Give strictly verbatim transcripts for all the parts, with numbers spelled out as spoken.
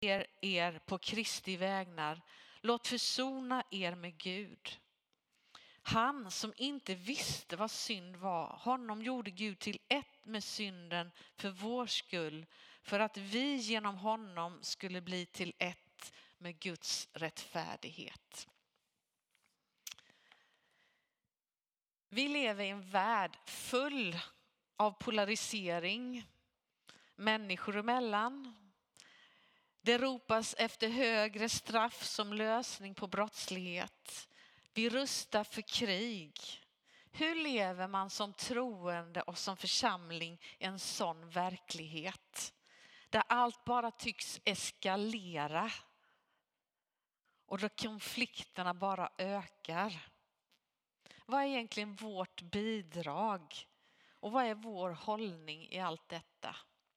er, er på Kristi vägnar. Låt försona er med Gud. Han som inte visste vad synd var, honom gjorde Gud till ett med synden för vår skull, för att vi genom honom skulle bli till ett med Guds rättfärdighet. Vi lever i en värld full av polarisering människor emellan. Det ropas efter högre straff som lösning på brottslighet. Vi rustar för krig. Hur lever man som troende och som församling i en sån verklighet? Där allt bara tycks eskalera. Och då konflikterna bara ökar. Vad är egentligen vårt bidrag? Och vad är vår hållning i allt detta?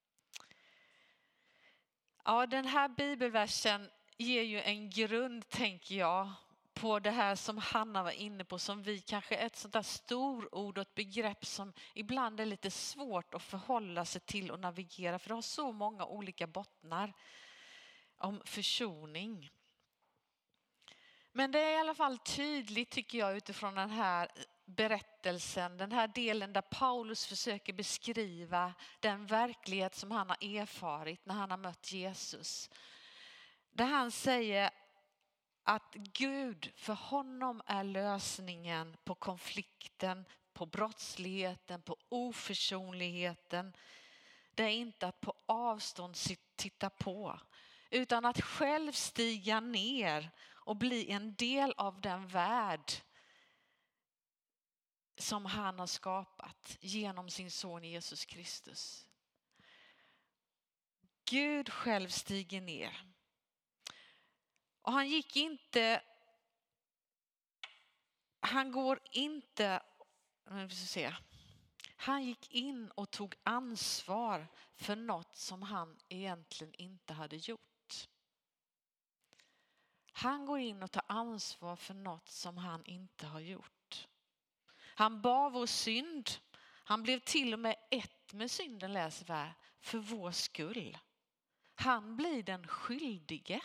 Ja, den här bibelversen ger ju en grund, tänker jag, på det här som Hanna var inne på, som vi kanske är ett sånt där storord och ett begrepp som ibland är lite svårt att förhålla sig till och navigera, för det har så många olika bottnar om försoning. Men det är i alla fall tydligt, tycker jag, utifrån den här berättelsen, den här delen där Paulus försöker beskriva den verklighet som han har erfarit när han har mött Jesus. Där han säger att Gud, för honom är lösningen på konflikten, på brottsligheten, på oförsonligheten. Det är inte att på avstånd titta på, utan att själv stiga ner och bli en del av den värld som han har skapat genom sin son Jesus Kristus. Gud själv stiger ner. Och han gick inte, han går inte, nu ska vi se. Han gick in och tog ansvar för något som han egentligen inte hade gjort. Han går in och tar ansvar för något som han inte har gjort. Han bar vår synd. Han blev till och med ett med synden, läser vi, för vår skull. Han blir den skyldige.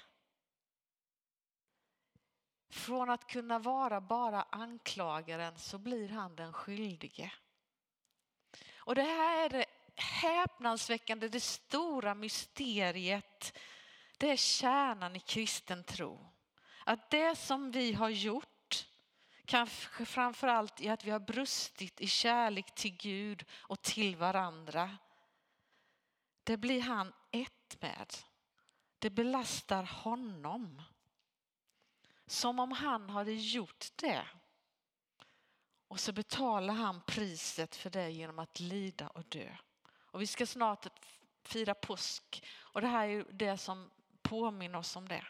Från att kunna vara bara anklagaren så blir han den skyldige. Och det här är det häpnadsväckande, det stora mysteriet. Det är kärnan i kristen tro. Att det som vi har gjort, kanske framförallt i att vi har brustit i kärlek till Gud och till varandra, det blir han ett med. Det belastar honom. Som om han hade gjort det. Och så betalar han priset för det genom att lida och dö. Och vi ska snart fira påsk. Och det här är ju det som påminner oss om det.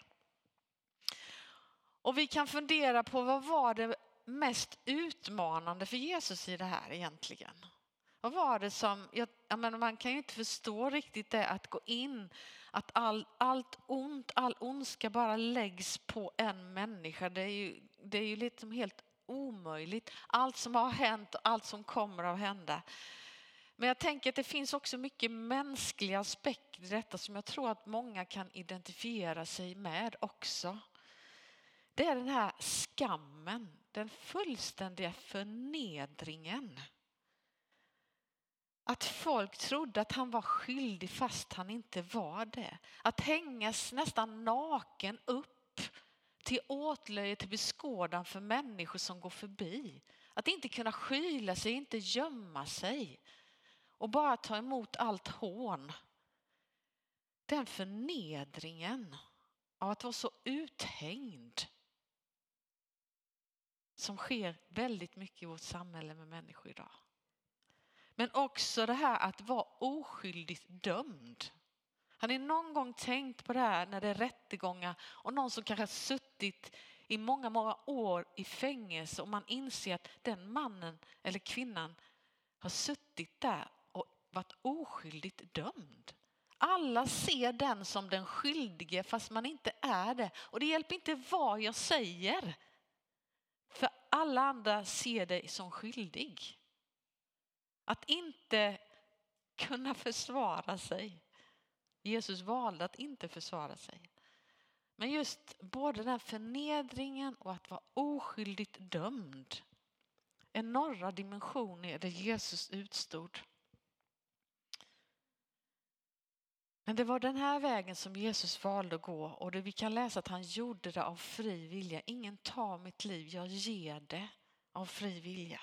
Och vi kan fundera på, vad var det mest utmanande för Jesus i det här egentligen? Vad var det som, jag, jag menar, man kan ju inte förstå riktigt det, att gå in, att all, allt ont, all ondska bara läggs på en människa. Det är ju, det är ju liksom helt omöjligt. Allt som har hänt och allt som kommer att hända. Men jag tänker att det finns också mycket mänskliga aspekter i detta som jag tror att många kan identifiera sig med också. Det är den här skammen, den fullständiga förnedringen. Att folk trodde att han var skyldig fast han inte var det. Att hängas nästan naken upp till åtlöje, till beskådan för människor som går förbi. Att inte kunna skyla sig, inte gömma sig och bara ta emot allt hån. Den förnedringen av att vara så uthängd som sker väldigt mycket i vårt samhälle med människor idag. Men också det här att vara oskyldigt dömd. Har ni någon gång tänkt på det här när det är rättegångar och någon som kanske har suttit i många, många år i fängelse och man inser att den mannen eller kvinnan har suttit där och varit oskyldigt dömd. Alla ser den som den skyldige fast man inte är det. Och det hjälper inte vad jag säger. För alla andra ser dig som skyldig. Att inte kunna försvara sig Jesus valde att inte försvara sig. Men just både den förnedringen och att vara oskyldigt dömd. En norra dimension är det Jesus utstod. Men det var den här vägen som Jesus valde att gå, och det vi kan läsa att han gjorde det av fri vilja. Ingen tar mitt liv, jag ger det av fri vilja.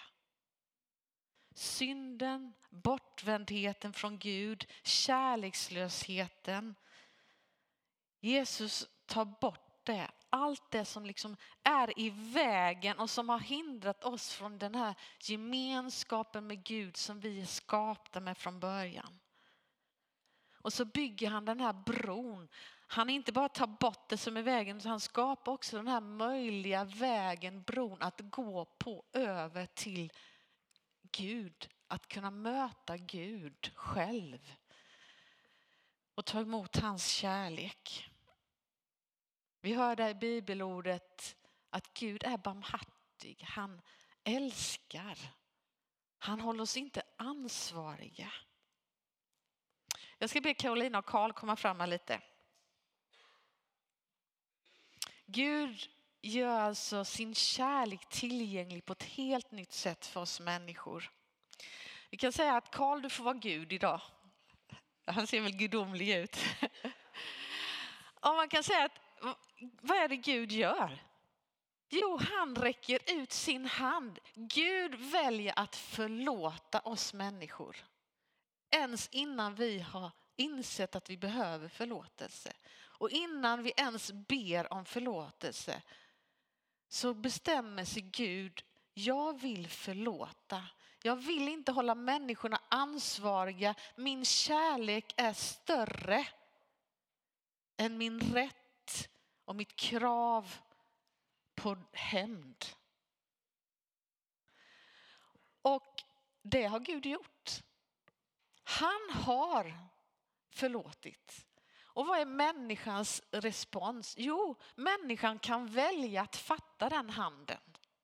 Synden, bortvändheten från Gud, kärlekslösheten. Jesus tar bort det. Allt det som liksom är i vägen och som har hindrat oss från den här gemenskapen med Gud som vi är skapta med från början. Och så bygger han den här bron. Han inte bara tar bort det som är vägen, utan han skapar också den här möjliga vägen, bron att gå på över till Gud. Att kunna möta Gud själv och ta emot hans kärlek. Vi hör där i bibelordet att Gud är barmhärtig. Han älskar. Han håller oss inte ansvariga. Jag ska be Carolina och Karl komma fram här lite. Gud gör alltså sin kärlek tillgänglig på ett helt nytt sätt för oss människor. Vi kan säga att Karl, du får vara Gud idag. Han ser väl gudomlig ut. Och man kan säga att vad är det Gud gör? Jo, han räcker ut sin hand. Gud väljer att förlåta oss människor. Ens innan vi har insett att vi behöver förlåtelse. Och innan vi ens ber om förlåtelse så bestämmer sig Gud, jag vill förlåta. Jag vill inte hålla människorna ansvariga. Min kärlek är större än min rätt och mitt krav på hämnd. Och det har Gud gjort. Han har förlåtit. Och vad är människans respons? Jo, människan kan välja att fatta den handen.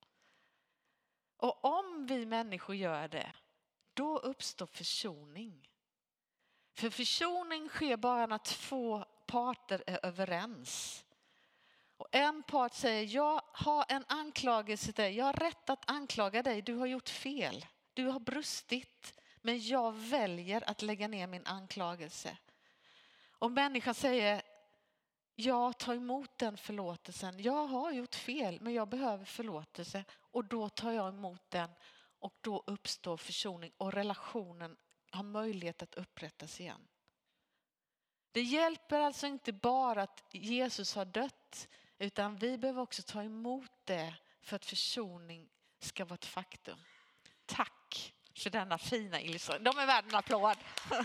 Och om vi människor gör det, då uppstår försoning. För försoning sker bara när två parter är överens. Och en part säger, jag har en anklagelse till dig. Jag har rätt att anklaga dig. Du har gjort fel. Du har brustit. Men jag väljer att lägga ner min anklagelse. Och människan säger, jag tar emot den förlåtelsen. Jag har gjort fel, men jag behöver förlåtelse. Och då tar jag emot den. Och då uppstår försoning. Och relationen har möjlighet att upprättas igen. Det hjälper alltså inte bara att Jesus har dött. Utan vi behöver också ta emot det för att försoning ska vara ett faktum. Tack för denna fina illustration. De är värda en applåd.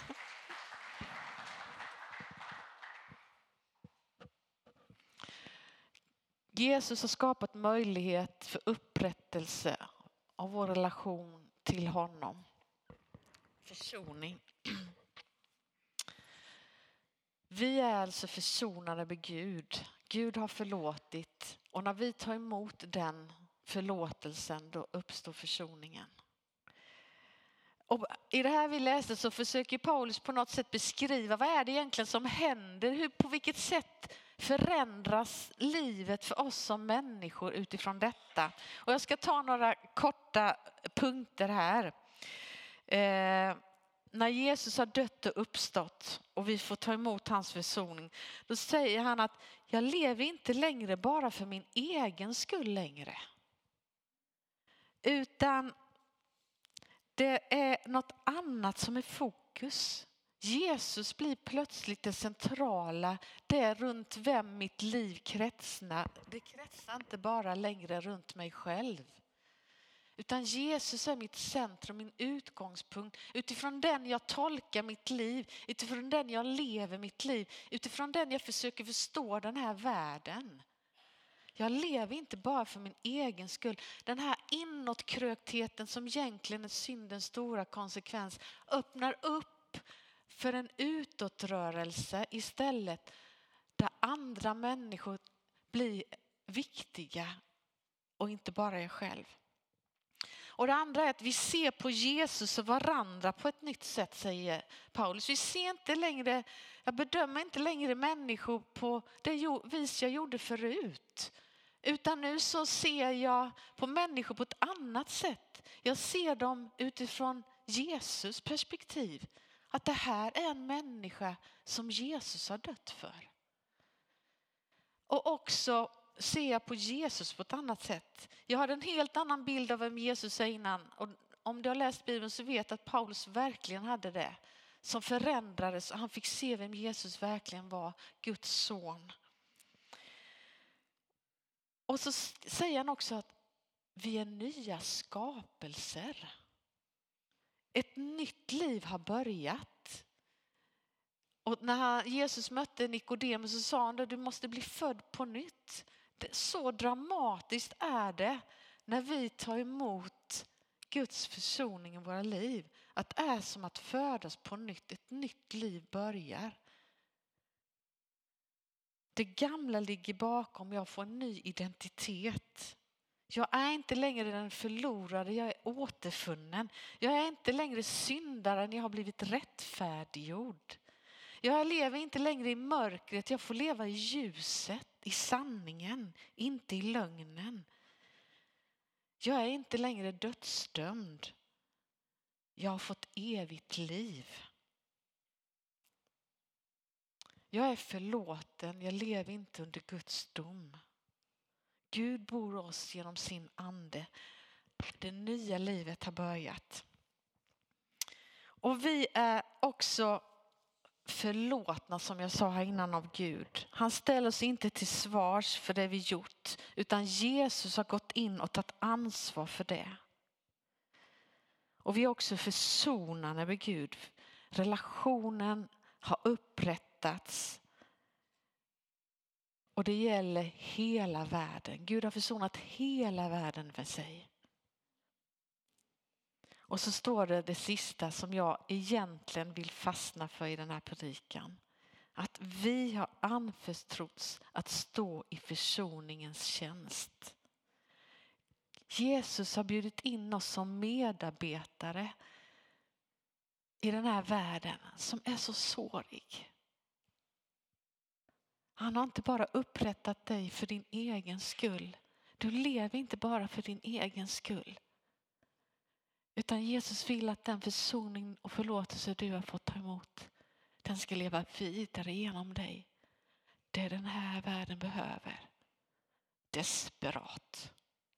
Jesus har skapat möjlighet för upprättelse av vår relation till honom. Försoning. Vi är alltså försonade med Gud. Gud har förlåtit. Och när vi tar emot den förlåtelsen, då uppstår försoningen. Och i det här vi läste så försöker Paulus på något sätt beskriva vad är det egentligen som händer. Hur, på vilket sätt förändras livet för oss som människor utifrån detta. Och jag ska ta några korta punkter här. Eh, när Jesus har dött och uppstått och vi får ta emot hans försoning, då säger han att jag lever inte längre bara för min egen skull längre. Utan det är något annat som är fokus. Jesus blir plötsligt det centrala. Det är runt vem mitt liv kretsar. Det kretsar inte bara längre runt mig själv. Utan Jesus är mitt centrum, min utgångspunkt. Utifrån den jag tolkar mitt liv. Utifrån den jag lever mitt liv. Utifrån den jag försöker förstå den här världen. Jag lever inte bara för min egen skull. Den här inåtkröktheten som egentligen är syndens stora konsekvens öppnar upp för en utåtrörelse istället. Där andra människor blir viktiga och inte bara jag själv. Och det andra är att vi ser på Jesus och varandra på ett nytt sätt, säger Paulus. Vi ser inte längre, jag bedömer inte längre människor på det vis jag gjorde förut. Utan nu så ser jag på människor på ett annat sätt. Jag ser dem utifrån Jesus perspektiv. Att det här är en människa som Jesus har dött för. Och också ser jag på Jesus på ett annat sätt. Jag hade en helt annan bild av vem Jesus är innan. Och om du har läst Bibeln så vet att Paulus verkligen hade det. Som förändrades och han fick se vem Jesus verkligen var. Guds son. Och så säger han också att vi är nya skapelser. Ett nytt liv har börjat. Och när Jesus mötte Nikodemus så sa han att du måste bli född på nytt. Det, så dramatiskt är det när vi tar emot Guds försoning i våra liv. Att det är som att födas på nytt. Ett nytt liv börjar. Det gamla ligger bakom. Jag får en ny identitet. Jag är inte längre den förlorade. Jag är återfunnen. Jag är inte längre syndaren. Jag har blivit rättfärdiggjord. Jag lever inte längre i mörkret. Jag får leva i ljuset. I sanningen. Inte i lögnen. Jag är inte längre dödsdömd. Jag har fått evigt liv. Jag är förlåten. Jag lever inte under Guds dom. Gud bor oss genom sin ande. Det nya livet har börjat. Och vi är också förlåtna, som jag sa här innan, av Gud. Han ställer oss inte till svars för det vi gjort. Utan Jesus har gått in och tagit ansvar för det. Och vi är också försonade med Gud. Relationen har upprättats. Och det gäller hela världen. Gud har försonat hela världen med sig. Och så står det det sista som jag egentligen vill fastna för i den här predikan. Att vi har anförtrotts att stå i försoningens tjänst. Jesus har bjudit in oss som medarbetare i den här världen som är så sårig. Han har inte bara upprättat dig för din egen skull. Du lever inte bara för din egen skull. Utan Jesus vill att den försoning och förlåtelse du har fått ta emot, den ska leva vidare genom dig. Det den här världen behöver. Desperat.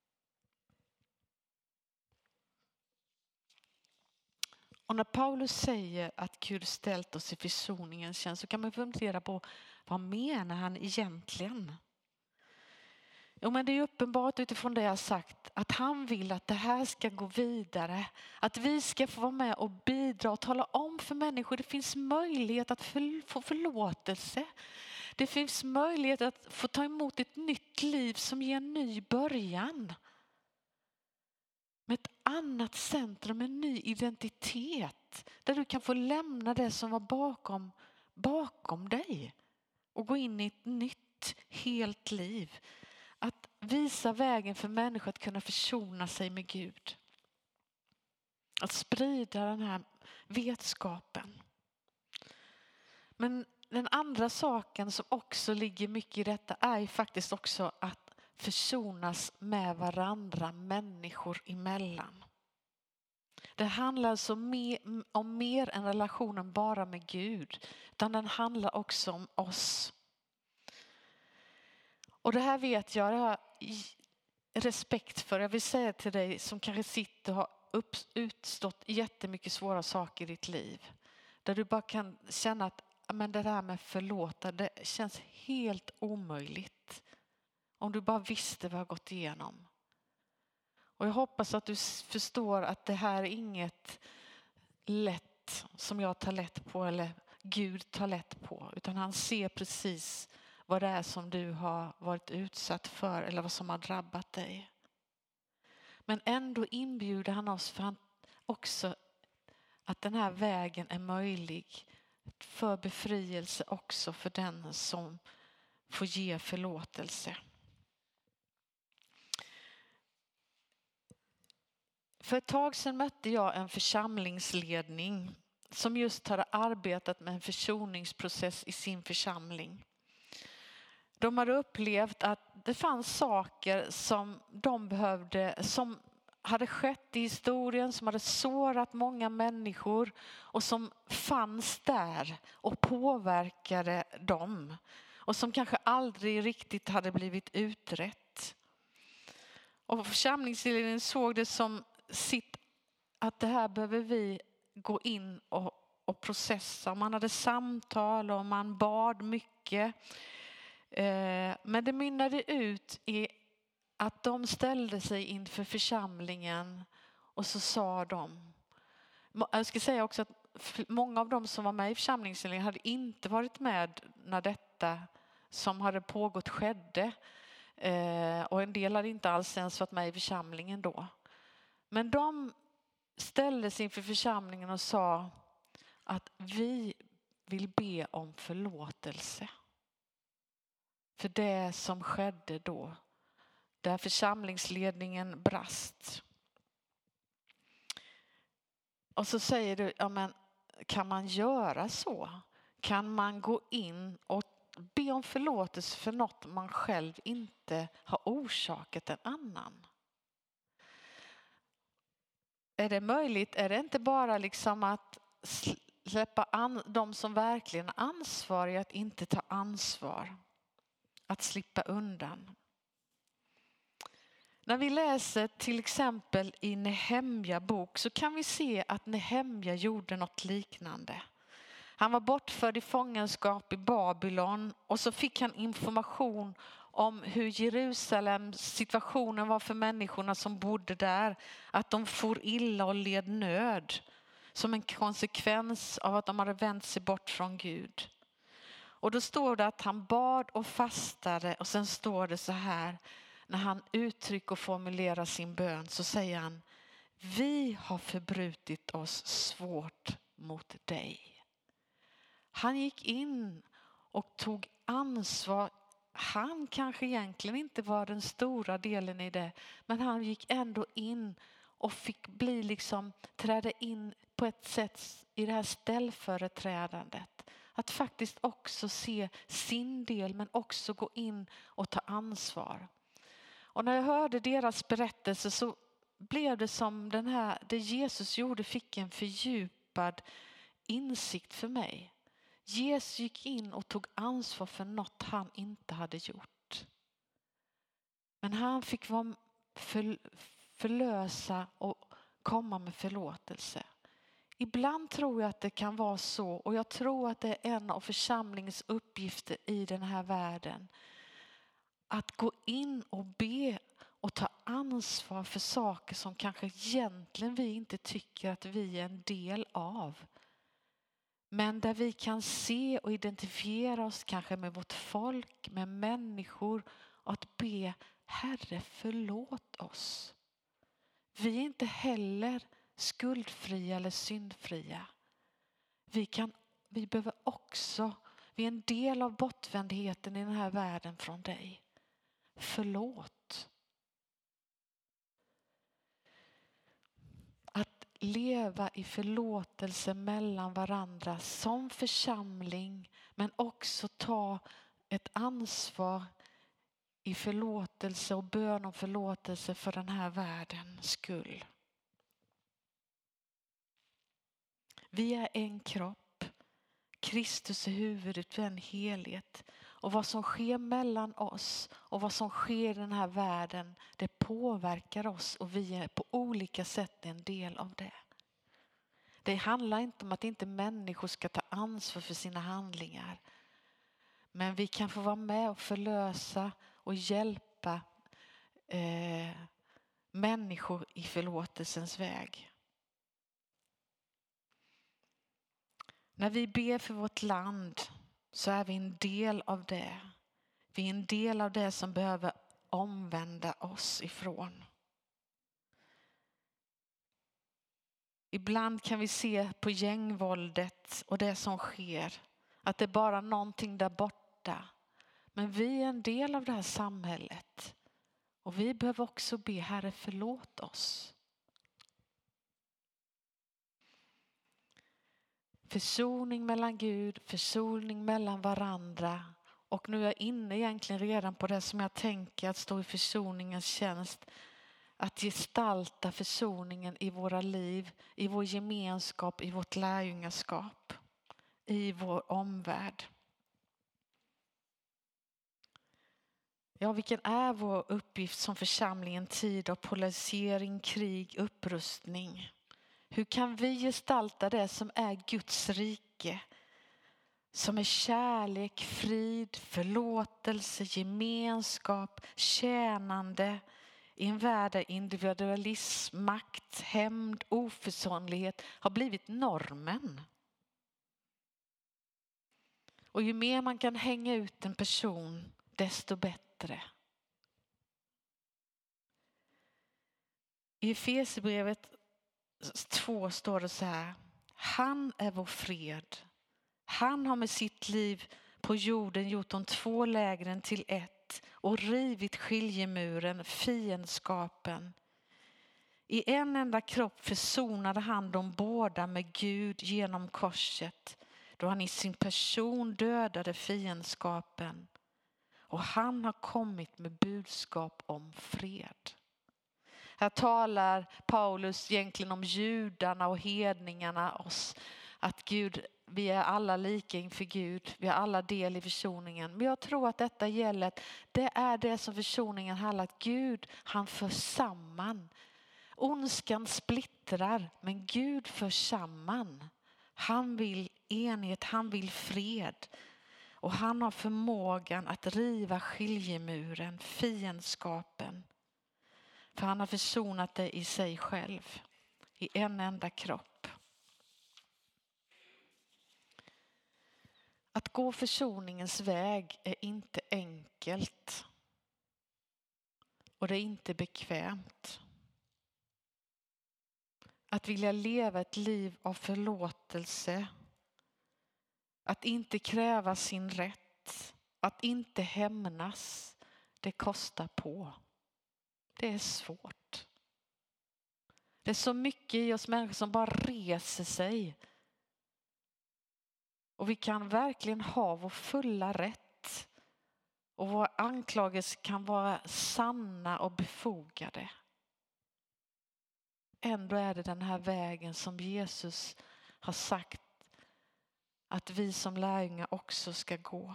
Och när Paulus säger att Gud ställt oss i försoningens tjänst så kan man fundera på vad menar han egentligen? Jo, men det är uppenbart utifrån det jag sagt att han vill att det här ska gå vidare. Att vi ska få vara med och bidra och tala om för människor. Det finns möjlighet att för, få förlåtelse. Det finns möjlighet att få ta emot ett nytt liv som ger en ny början. Med ett annat centrum, en ny identitet. Där du kan få lämna det som var bakom, bakom dig. Och gå in i ett nytt, helt liv. Att visa vägen för människor att kunna försona sig med Gud. Att sprida den här vetskapen. Men den andra saken som också ligger mycket i detta är ju faktiskt också att försonas med varandra människor emellan. Det handlar alltså mer, om mer än relationen bara med Gud. Utan den handlar också om oss. Och det här vet jag, det har jag respekt för. Jag vill säga till dig som kanske sitter och har upp, utstått jättemycket svåra saker i ditt liv. Där du bara kan känna att men det där med förlåta, det känns helt omöjligt. Om du bara visste vad jag har gått igenom. Och jag hoppas att du förstår att det här är inget lätt som jag tar lätt på eller Gud tar lätt på. Utan han ser precis vad det är som du har varit utsatt för eller vad som har drabbat dig. Men ändå inbjuder han oss för han också att den här vägen är möjlig för befrielse också för den som får ge förlåtelse. För ett tag sedan mötte jag en församlingsledning som just hade arbetat med en försoningsprocess i sin församling. De hade upplevt att det fanns saker som de behövde, som hade skett i historien, som hade sårat många människor och som fanns där och påverkade dem. Och som kanske aldrig riktigt hade blivit utrett. Och församlingsledningen såg det som sitt, att det här behöver vi gå in och, och processa. Man hade samtal och man bad mycket. Eh, men det mynnade ut i att de ställde sig inför församlingen och så sa de. Jag ska säga också att många av dem som var med i församlingsledningen hade inte varit med när detta som hade pågått skedde. Eh, och en del hade inte alls ens varit med i församlingen då. Men de ställde sig inför församlingen och sa att vi vill be om förlåtelse. För det som skedde då. Där församlingsledningen brast. Och så säger du, ja men kan man göra så? Kan man gå in och be om förlåtelse för något man själv inte har orsakat en annan? Är det möjligt? Är det inte bara liksom att släppa an de som verkligen är ansvariga att inte ta ansvar? Att slippa undan. När vi läser till exempel i Nehemja bok så kan vi se att Nehemja gjorde något liknande. Han var bortförd i fångenskap i Babylon och så fick han information om hur Jerusalems situationen var för människorna som bodde där. Att de for illa och led nöd som en konsekvens av att de hade vänt sig bort från Gud. Och då står det att han bad och fastade och sen står det så här. När han uttrycker och formulerar sin bön så säger han: vi har förbrutit oss svårt mot dig. Han gick in och tog ansvar. Han kanske egentligen inte var den stora delen i det. Men han gick ändå in och fick bli liksom, träda in på ett sätt i det här ställföreträdandet. Att faktiskt också se sin del men också gå in och ta ansvar. Och när jag hörde deras berättelse så blev det som den här, det Jesus gjorde fick en fördjupad insikt för mig. Jesus gick in och tog ansvar för något han inte hade gjort. Men han fick vara för, förlösa och komma med förlåtelse. Ibland tror jag att det kan vara så, och jag tror att det är en av församlingens uppgifter i den här världen. Att gå in och be och ta ansvar för saker som kanske egentligen vi inte tycker att vi är en del av. Men där vi kan se och identifiera oss kanske med vårt folk, med människor, och att be: Herre, förlåt oss. Vi är inte heller skuldfria eller syndfria. Vi, kan, vi behöver också, vi är en del av bortvändheten i den här världen från dig. Förlåt. Att leva i förlåtelse mellan varandra som församling, men också ta ett ansvar i förlåtelse och bön om förlåtelse för den här världens skull. Vi är en kropp. Kristus är huvudet för en helhet. Och vad som sker mellan oss och vad som sker i den här världen, det påverkar oss och vi är på olika sätt en del av det. Det handlar inte om att inte människor ska ta ansvar för sina handlingar. Men vi kan få vara med och förlösa och hjälpa eh, människor i förlåtelsens väg. När vi ber för vårt land så är vi en del av det. Vi är en del av det som behöver omvända oss ifrån. Ibland kan vi se på gängvåldet och det som sker att det är bara någonting där borta. Men vi är en del av det här samhället. Och vi behöver också be: Herre, förlåt oss. Försoning mellan Gud, försoning mellan varandra. Och nu är jag inne egentligen redan på det som jag tänker att stå i försoningens tjänst. Att gestalta försoningen i våra liv, i vår gemenskap, i vårt lärjungaskap, i vår omvärld. Ja, vilken är vår uppgift som församling i en tid av polarisering, krig, upprustning? Hur kan vi gestalta det som är Guds rike? Som är kärlek, frid, förlåtelse, gemenskap, tjänande i en värld där individualism, makt, hämnd, oförsonlighet har blivit normen. Och ju mer man kan hänga ut en person, desto bättre. I Efesierbrevet två står det så här: han är vår fred. Han har med sitt liv på jorden gjort de två lägren till ett och rivit skiljemuren, fiendskapen. I en enda kropp försonade han de båda med Gud genom korset, då han i sin person dödade fiendskapen. Och han har kommit med budskap om fred. Här talar Paulus egentligen om judarna och hedningarna, oss, att Gud, vi är alla lika inför Gud, vi har alla del i försoningen. Men jag tror att detta gäller, det är det som försoningen handlar om, att Gud, han för samman. Ondskan splittrar, men Gud för samman. Han vill enhet, han vill fred. Och han har förmågan att riva skiljemuren, fiendskapen. För han har försonat det i sig själv, i en enda kropp. Att gå försoningens väg är inte enkelt. Och det är inte bekvämt. Att vilja leva ett liv av förlåtelse. Att inte kräva sin rätt. Att inte hämnas. Det kostar på. Det är svårt. Det är så mycket i oss människor som bara reser sig. Och vi kan verkligen ha vår fulla rätt. Och våra anklagelser kan vara sanna och befogade. Ändå är det den här vägen som Jesus har sagt att vi som lärjungar också ska gå.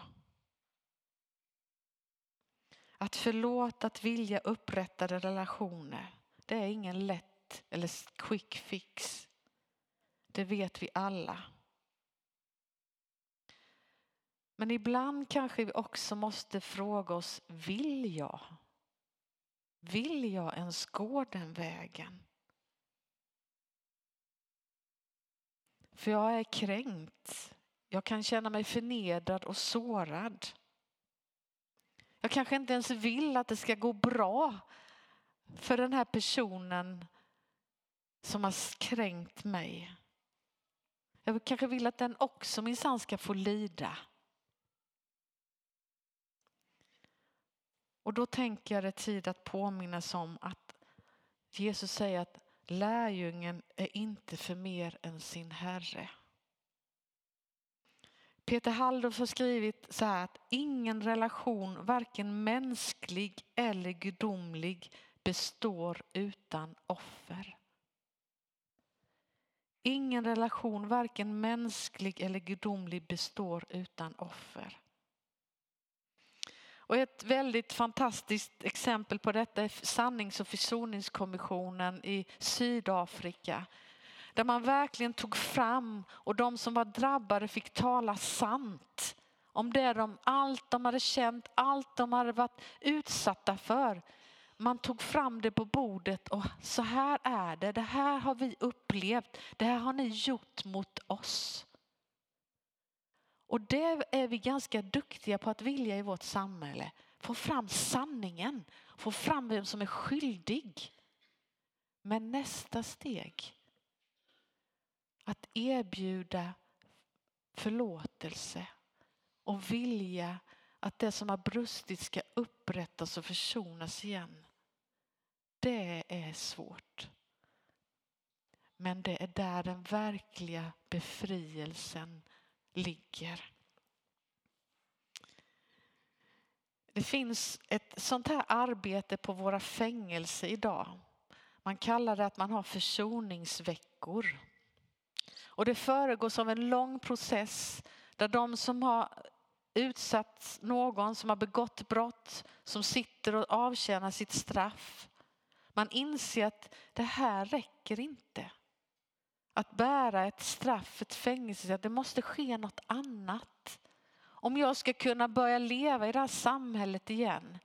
Att förlåta, att vilja upprättade relationer, det är ingen lätt eller quick fix. Det vet vi alla. Men ibland kanske vi också måste fråga oss, vill jag? Vill jag ens gå den vägen? För jag är kränkt. Jag kan känna mig förnedrad och sårad. Jag kanske inte ens vill att det ska gå bra för den här personen som har kränkt mig. Jag kanske vill att den också minsann ska få lida. Och då tänker jag det tid att påminnas om att Jesus säger att lärjungen är inte för mer än sin Herre. Peter Halldorf har skrivit så här att ingen relation, varken mänsklig eller gudomlig, består utan offer. Ingen relation, varken mänsklig eller gudomlig, består utan offer. Och ett väldigt fantastiskt exempel på detta är sannings- och försoningskommissionen i Sydafrika. Där man verkligen tog fram och de som var drabbade fick tala sant om det de, allt de hade känt, allt de hade varit utsatta för. Man tog fram det på bordet och så här är det, det här har vi upplevt, det här har ni gjort mot oss. Och det är vi ganska duktiga på att vilja i vårt samhälle. Få fram sanningen, få fram vem som är skyldig. Men nästa steg, att erbjuda förlåtelse och vilja att det som har brustit ska upprättas och försonas igen. Det är svårt. Men det är där den verkliga befrielsen ligger. Det finns ett sånt här arbete på våra fängelser idag. Man kallar det att man har försoningsveckor. Och det föregås av en lång process där de som har utsatt någon, som har begått brott, som sitter och avtjänar sitt straff. Man inser att det här räcker inte. Att bära ett straff, ett fängelse, det måste ske något annat. Om jag ska kunna börja leva i det här samhället igen.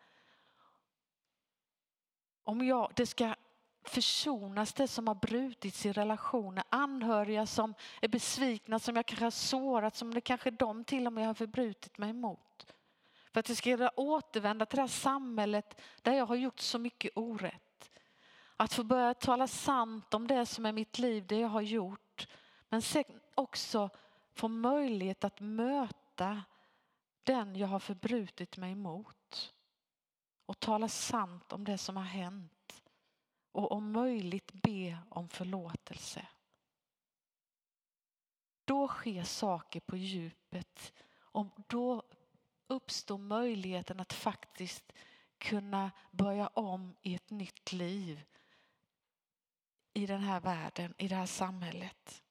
Om jag, det ska försonas det som har brutits i relationer. Anhöriga som är besvikna, som jag kanske har sårat, som det kanske de till och med har förbrutit mig emot. För att jag ska återvända till det här samhället där jag har gjort så mycket orätt. Att få börja tala sant om det som är mitt liv, det jag har gjort. Men sen också få möjlighet att möta den jag har förbrutit mig emot. Och tala sant om det som har hänt. Och om möjligt be om förlåtelse. Då sker saker på djupet. Och då uppstår möjligheten att faktiskt kunna börja om i ett nytt liv. I den här världen, i det här samhället.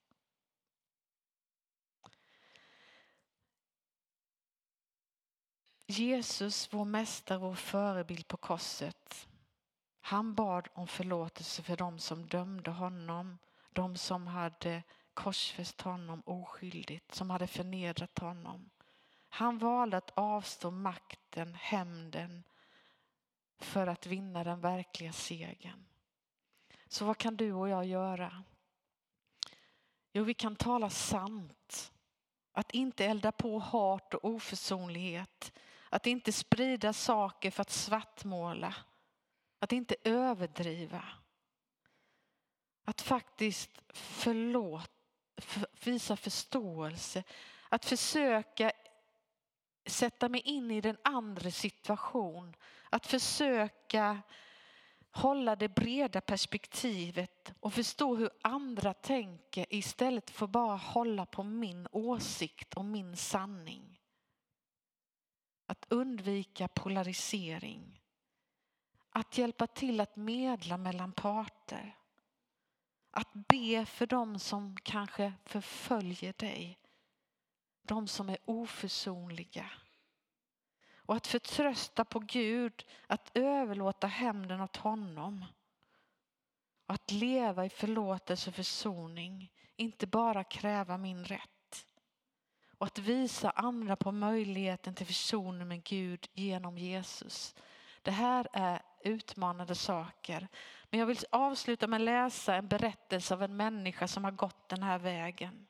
Jesus, vår mästare, vår förebild på korset. Han bad om förlåtelse för de som dömde honom. De som hade korsfäst honom oskyldigt. Som hade förnedrat honom. Han valde att avstå makten, hämnden. För att vinna den verkliga segern. Så vad kan du och jag göra? Jo, vi kan tala sant. Att inte elda på hat och oförsonlighet. Att inte sprida saker för att svartmåla. Att inte överdriva. Att faktiskt förlåta, för, visa förståelse. Att försöka sätta mig in i den andra situation. Att försöka hålla det breda perspektivet och förstå hur andra tänker istället för bara hålla på min åsikt och min sanning. Att undvika polarisering. Att hjälpa till att medla mellan parter. Att be för dem som kanske förföljer dig. De som är oförsonliga. Och att förtrösta på Gud, att överlåta hämnden åt honom. Och att leva i förlåtelse och försoning, inte bara kräva min rätt. Och att visa andra på möjligheten till försoning med Gud genom Jesus. Det här är utmanande saker. Men jag vill avsluta med att läsa en berättelse av en människa som har gått den här vägen.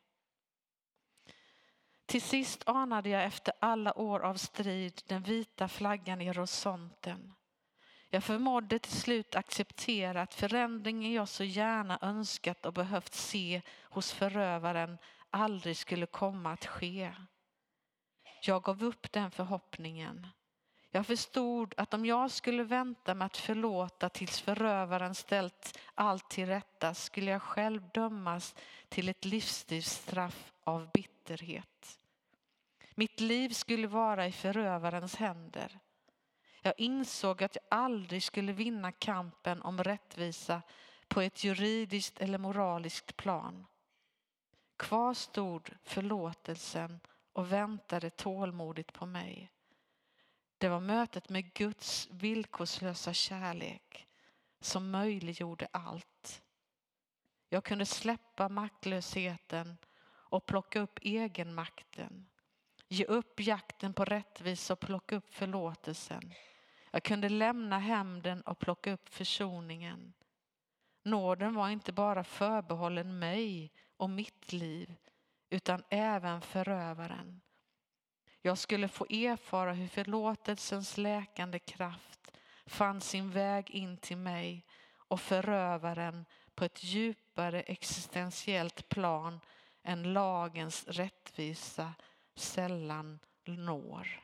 Till sist anade jag efter alla år av strid den vita flaggan i horisonten. Jag förmådde till slut acceptera att förändringen jag så gärna önskat och behövt se hos förövaren aldrig skulle komma att ske. Jag gav upp den förhoppningen. Jag förstod att om jag skulle vänta med att förlåta tills förövaren ställt allt till rätta skulle jag själv dömas till ett livstidsstraff av bitterhet. Mitt liv skulle vara i förövarens händer. Jag insåg att jag aldrig skulle vinna kampen om rättvisa på ett juridiskt eller moraliskt plan. Kvar stod förlåtelsen och väntade tålmodigt på mig. Det var mötet med Guds villkorslösa kärlek som möjliggjorde allt. Jag kunde släppa maktlösheten och plocka upp egenmakten. Ge upp jakten på rättvisa och plocka upp förlåtelsen. Jag kunde lämna hämnden och plocka upp försoningen. Nåden var inte bara förbehållen mig och mitt liv utan även förövaren. Jag skulle få erfara hur förlåtelsens läkande kraft fann sin väg in till mig och förövaren på ett djupare existentiellt plan än lagens rättvisa sällan når.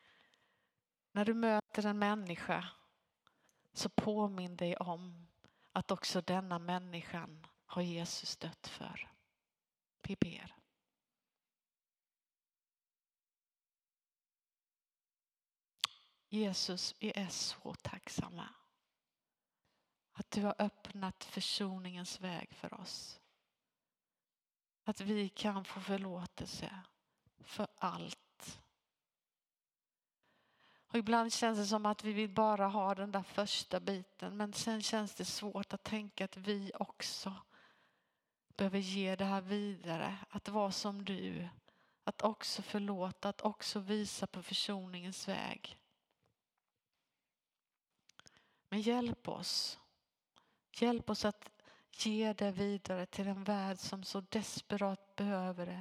När du möter en människa så påminn dig om att också denna människan har Jesus dött för. Vi ber. Jesus, vi är så tacksamma att du har öppnat försoningens väg för oss. Att vi kan få förlåtelse för allt. Och ibland känns det som att vi vill bara ha den där första biten. Men sen känns det svårt att tänka att vi också behöver ge det här vidare. Att vara som du. Att också förlåta. Att också visa på försoningens väg. Men hjälp oss. Hjälp oss att ge det vidare till en värld som så desperat behöver det.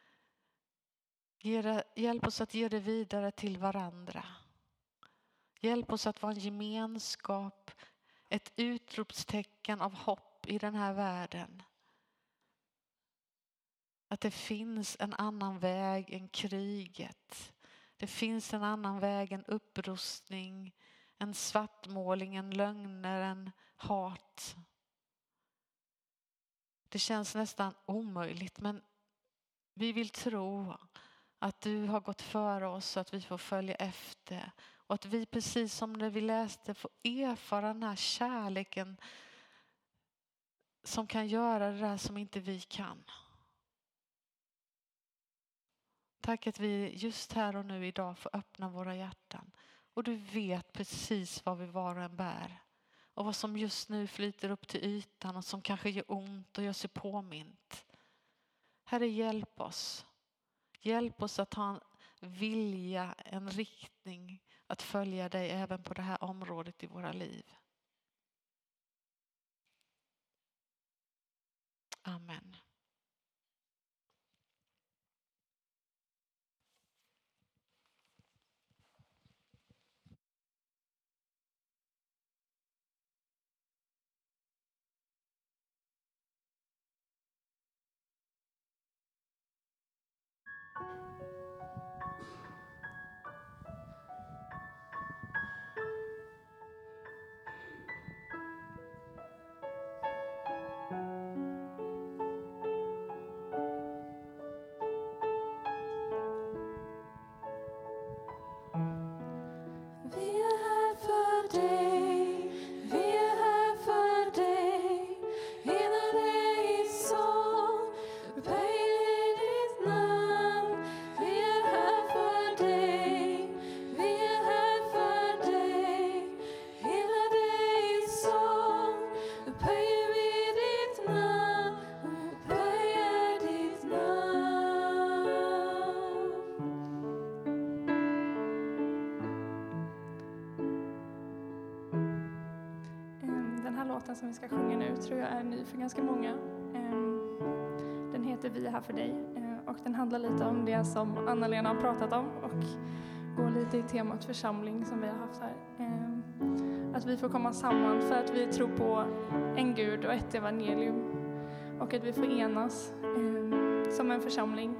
Ge det. Hjälp oss att ge det vidare till varandra. Hjälp oss att vara en gemenskap, ett utropstecken av hopp i den här världen. Att det finns en annan väg än kriget. Det finns en annan väg än upprustning, en svartmålning, en lögner, en hat. Det känns nästan omöjligt, men vi vill tro att du har gått före oss så att vi får följa efter. Och att vi precis som när vi läste får erfara den här kärleken som kan göra det där som inte vi kan. Tack att vi just här och nu idag får öppna våra hjärtan. Och du vet precis vad vi var och en bär. Och vad som just nu flyter upp till ytan och som kanske gör ont och gör sig påmint. Herre, hjälp oss. Hjälp oss att ha en vilja, en riktning att följa dig även på det här området i våra liv. Amen. Som vi ska sjunga nu tror jag är ny för ganska många. Den heter Vi är här för dig och den handlar lite om det som Anna-Lena har pratat om och går lite i temat församling som vi har haft här. Att vi får komma samman för att vi tror på en Gud och ett evangelium och att vi får enas som en församling